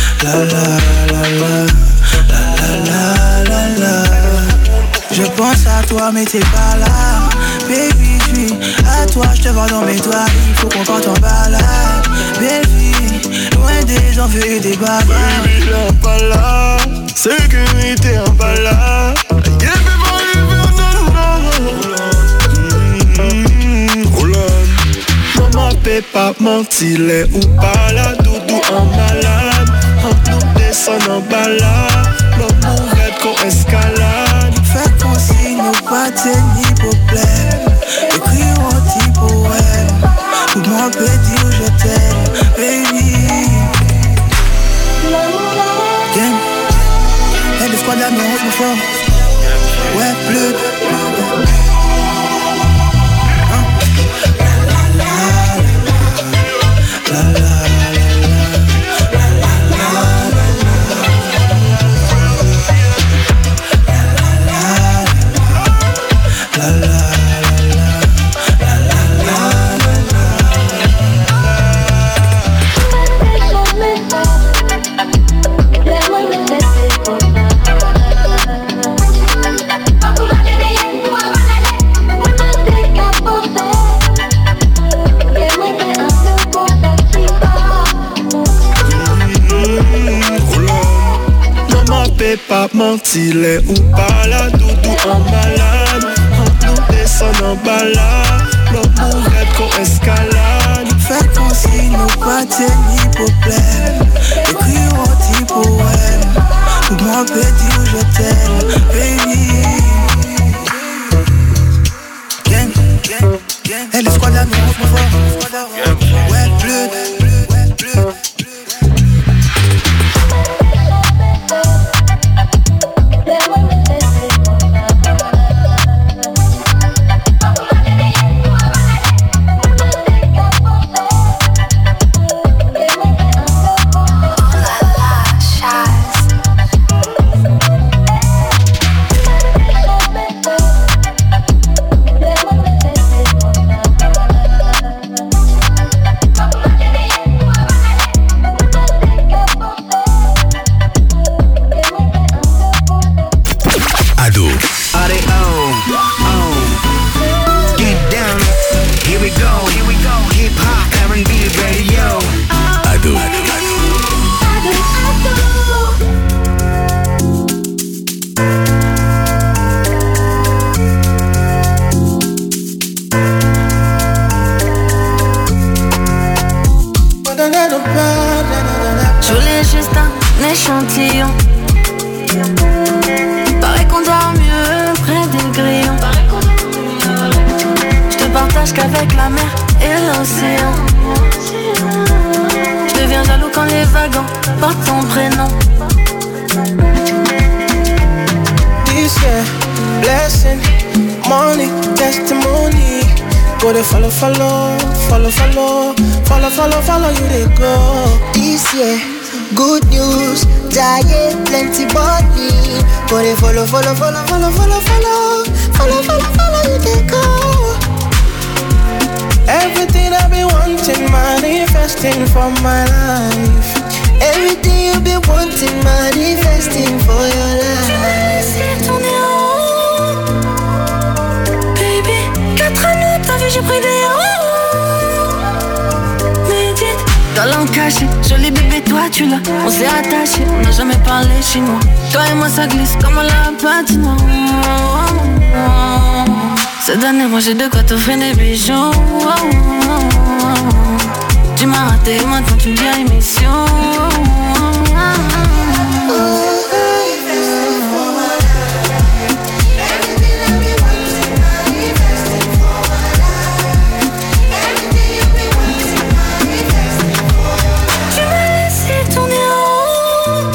pense à toi mais t'es pas là. Baby, je suis à toi, je te vois dans mes doigts. Il faut qu'on parte en balade. Baby, loin des envieux et des bagarres. Baby, là, pas là. Sécurité en balade. Yeah, maman peut pas mentir, les ou pas là, doudou en malade. On nous descend en balade, l'homme ouvert qu'on escalade. Fais qu'on signe, nous pas ni problème. Écris un petit poème, pour moi peut dire je t'aime, baby. Gang, elle est squad d'amis, on se forme. Ouais, bleu. Pas mentir, les ou pas là, doudou en malade. On nous descend en balade, l'homme ouvert qu'on escalade. Fais qu'on signe, nous pas ni problème. Écris un petit poème, pour moi peut dire je t'aime, baby. Gang, gang, gang. Elle est squad d'amis, on se forme. Ouais, bleu. Je voulais juste un échantillon. Paraît qu'on dort mieux près des grillons. Je te partage qu'avec la mer et l'océan. Je deviens jaloux quand les wagons portent ton prénom. This year, blessing, money, testimony. Go to follow, you they go. This year, good news, giant, plenty body. Go to follow, you they go. Everything I've been wanting, manifesting for my life. Everything you've been wanting, manifesting for your life. C'est tourné en haut. Baby, 4 anneaux, t'as vu, j'ai pris des héros. Médite, talent caché, joli bébé, toi tu l'as. On s'est attaché, on n'a jamais parlé chinois. Toi et moi ça glisse comme la patinoire. Cette année, moi j'ai de quoi t'offrir des bijoux. Tu m'as raté, maintenant tu me dis à émission. Tu m'as laissé tourner en haut.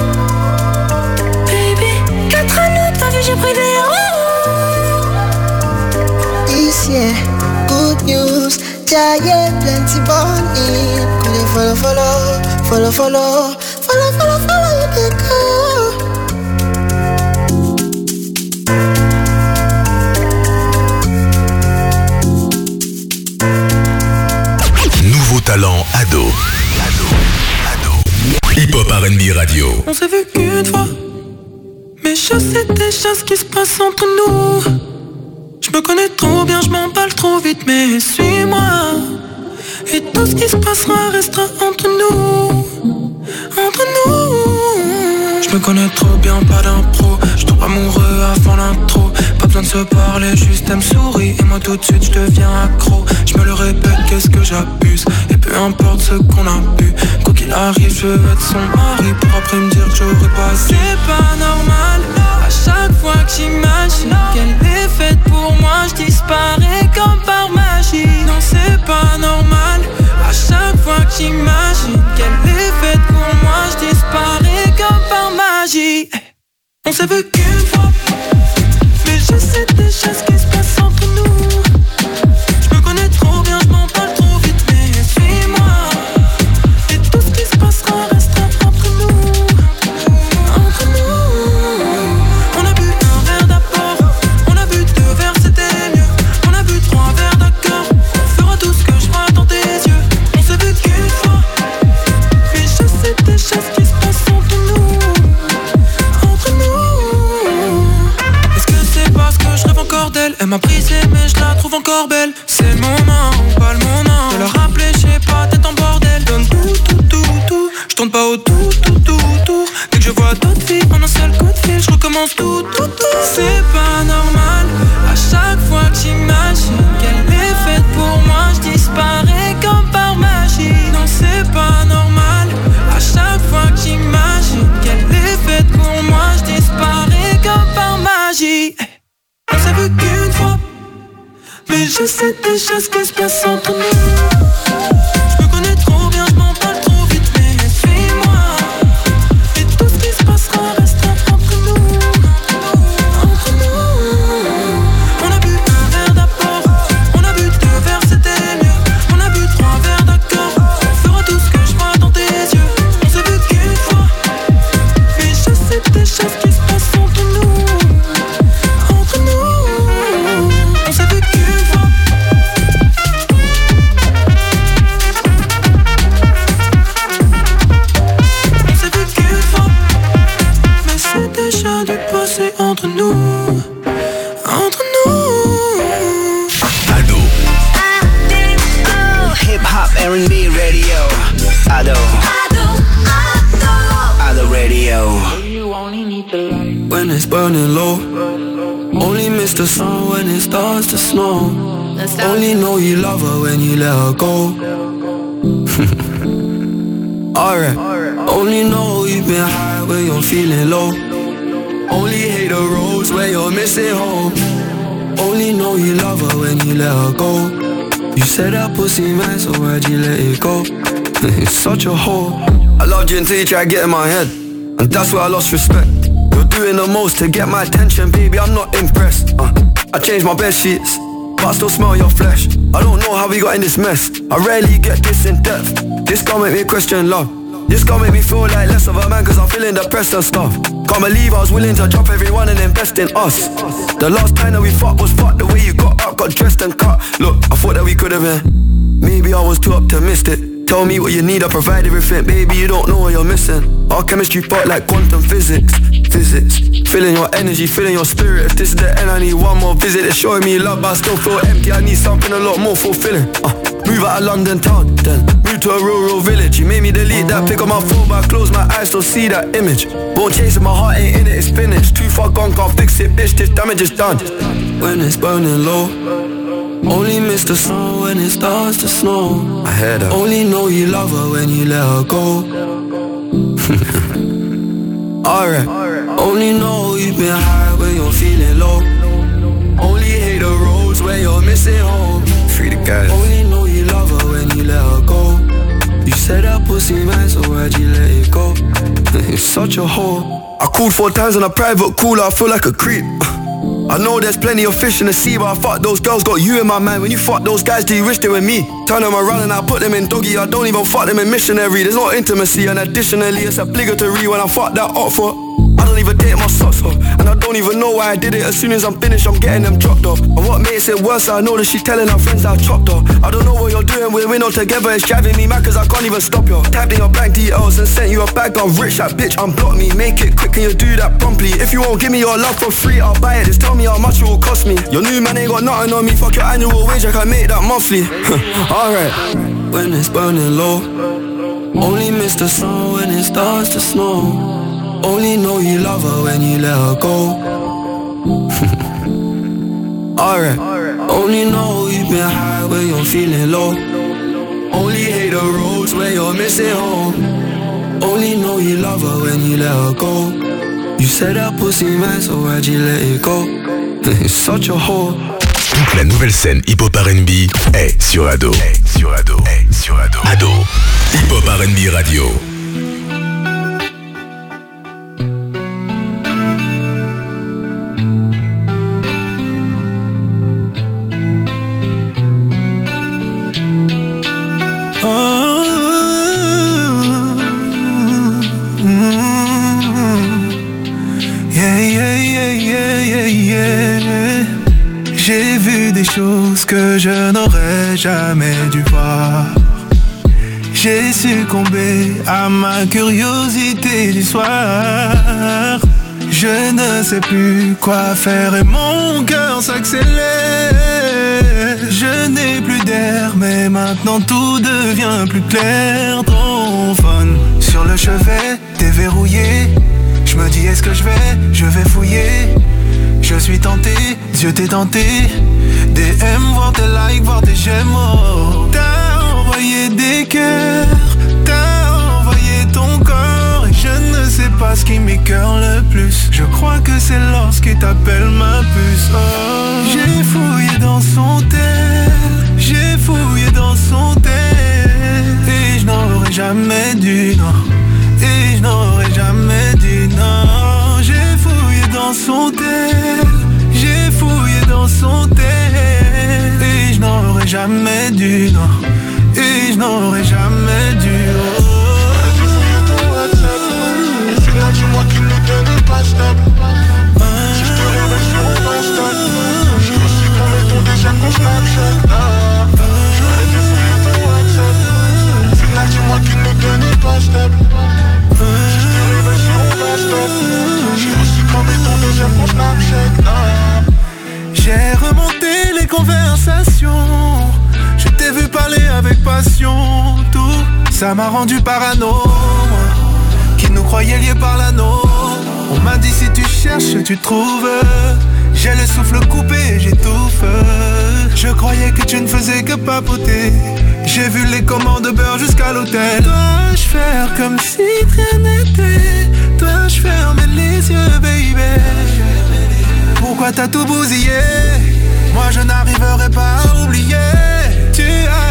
Baby, 4 anneaux, t'as vu, j'ai pris des héros. This year, good news, giant, plenty money. Go to follow, you they go. Nouveau talent Ado. Hip Hop R&B Radio. On s'est vu qu'une fois, Mais je sais déjà ce qui se passe entre nous. Je me connais trop bien, je m'emballe trop vite, mais suis-moi. Et tout ce qui se passera restera entre nous. Entre nous. Je me connais trop bien, pas d'impro. Je tombe amoureux avant l'intro. Pas besoin de se parler, juste elle me sourit. Et moi tout de suite je deviens accro. Je me le répète, qu'est-ce que j'abuse. Et peu importe ce qu'on a bu, quoi qu'il arrive, je veux être son mari. Pour après me dire que j'aurais pas. C'est pas normal. À chaque fois que j'imagine qu'elle est faite pour moi, je disparais comme par magie. Non, c'est pas normal. À chaque fois que j'imagine qu'elle est faite pour moi, je disparais comme par magie. On s'est vu qu'une fois, mais je sais déjà ce qui se passe entre nous. Je me connais trop bien, je m'emballe trop vite, mais suis-moi. Et tout ce qui se passera restera entre nous. Entre nous. On a bu un verre d'abord, on a bu 2 verres, c'était mieux. On a bu 3 verres, d'accord. On fera tout ce que je vois dans tes yeux. On s'est vu qu'une fois, mais je sais déjà ce qui se passe entre nous. Est-ce que c'est parce que je rêve encore d'elle? Elle m'a brisé mais je la trouve encore belle. C'est le moment, pas le moment de la rappeler, je sais pas, tête en bordel. Donne tout, je tourne pas au tout. Dès que je vois d'autres filles en un seul coup de fil, je recommence tout. C'est pas normal. À chaque fois que j'imagine qu'elle est faite pour moi, je disparais comme par magie. Non, c'est pas normal. À chaque fois que j'imagine qu'elle est faite pour moi, je disparais comme par magie. On s'est vu qu'une fois, mais je sais déjà ce qui se passe entre nous. Je me connais trop bien, je m'emballe trop vite, mais suis-moi. Et tout ce qui se passera restera entre nous. Entre nous. On a bu un verre d'abord, on a bu 2 verres, c'était mieux. On a bu 3 verres, d'accord. On fera tout ce que je vois dans tes yeux. On s'est vu qu'une fois, mais je sais déjà ce qui se passe entre nous. Entre nous. On s'est vu qu'une fois. On s'est vu qu'une fois, mais c'est déjà du passé entre nous. Entre nous. Ado. Hip hop R&B radio. Ado. Ado radio. When it's burning low, only miss the sun when it starts to snow. Only know you love her when you let her go. Alright, only know you've been high when you're feeling low. Only hate the roads where you're missing home. Only know you love her when you let her go. You said that pussy man, so why'd you let it go? It's such a hole. I loved you until you tried to get in my head, and that's where I lost respect. You're doing the most to get my attention, baby, I'm not impressed. I changed my bed sheets, but I still smell your flesh. I don't know how we got in this mess. I rarely get this in depth. This gon' make me question love. This gon' make me feel like less of a man, cause I'm feeling depressed and stuff. Can't believe I was willing to drop everyone and invest in us. The last time that we fought was fucked. The way you got up, got dressed and cut. Look, I thought that we could've been. Maybe I was too optimistic. Tell me what you need, I provide everything. Baby, you don't know what you're missing. Our chemistry part like quantum physics. Feeling your energy, feeling your spirit. If this is the end, I need one more visit. It's showing me love, but I still feel empty. I need something a lot more fulfilling. Move out of London town, then move to a rural village. You made me delete that pic on my phone, but I close my eyes, still see that image. Won't chase it, my heart ain't in it, it's finished. Too far gone, can't fix it, bitch, this damage is done. When it's burning low, only miss the sun when it starts to snow. I heard her. Only know you love her when you let her go. Alright, only know you've been high when you're feeling low. Only hate the roads where you're missing home. Free the guys. Only know you love her when you let her go. You said that pussy man, so why'd you let it go? It's such a hole. I called 4 times on a private cooler, I feel like a creep. I know there's plenty of fish in the sea, but I fuck those girls, got you in my mind. When you fuck those guys, do you wish they were me? Turn them around and I put them in doggy. I don't even fuck them in missionary. There's no intimacy, and additionally it's obligatory when I fuck that up for. I don't even date my socks off, and I don't even know why I did it. As soon as I'm finished, I'm getting them dropped off. And what makes it worse, I know that she telling her friends that I chopped her. I don't know what you're doing when we're not together, it's driving me mad cause I can't even stop you. Tapped in your bank details and sent you a bag. I'm rich, that bitch, unblock me. Make it quick and you do that promptly. If you won't give me your love for free, I'll buy it. Just tell me how much it will cost me. Your new man ain't got nothing on me. Fuck your annual wage, I can make that monthly. Alright. When it's burning low, only miss the sun when it starts to snow. Only know you love her when you let her go. Alright. Only know you've been high when you're feeling low. Only hate the roads when you're missing home. Only know you love her when you let her go. You said that pussy man, so why'd you let it go? It's such a whore. Toute la nouvelle scène hip-hop R&B est sur Ado. Ado. Hip-hop R&B Radio. J'ai vu des choses que je n'aurais jamais dû voir. J'ai succombé à ma curiosité du soir. Je ne sais plus quoi faire et mon cœur s'accélère. Je n'ai plus d'air mais maintenant tout devient plus clair. Ton phone sur le chevet déverrouillé. Je me dis est-ce que je vais fouiller. Je suis tenté, Dieu t'es tenté. DM, voir tes likes, voir tes j'aime. Oh. T'as envoyé des cœurs, t'as envoyé ton corps. Et je ne sais pas ce qui m'écoeure le plus. Je crois que c'est lorsqu'il t'appelle ma puce. Oh. J'ai fouillé dans son tel, j'ai fouillé dans son tel. Et je n'aurais jamais dû, non. Et je n'aurais jamais dû, non. J'ai fouillé dans son tel, j'ai fouillé dans son tel. Et je n'aurais jamais dû, non. Et je n'aurais jamais dû, oh. J'ai fouillé ton WhatsApp. C'est là dis-moi qu'il ne tenait pas stable. Si je te réveille sur mon Insta, je te suis qu'on met ton déjà qu'on Snapchat. J'aurais dû fouiller ton WhatsApp. C'est là dis-moi qu'il ne tenait pas stable. Si je te réveille sur mon Insta, je te suis qu'on met ton déjà qu'on Snapchat. J'ai remonté les conversations. Je t'ai vu parler avec passion. Tout ça m'a rendu parano. Qui nous croyait liés par l'anneau. On m'a dit si tu cherches tu trouves. J'ai le souffle coupé, j'étouffe. Je croyais que tu ne faisais que papoter. J'ai vu les commandes de beurre jusqu'à l'hôtel. Dois-je faire comme si rien n'était? Dois-je fermer les yeux, baby? Pourquoi t'as tout bousillé? Moi je n'arriverai pas à oublier. Tu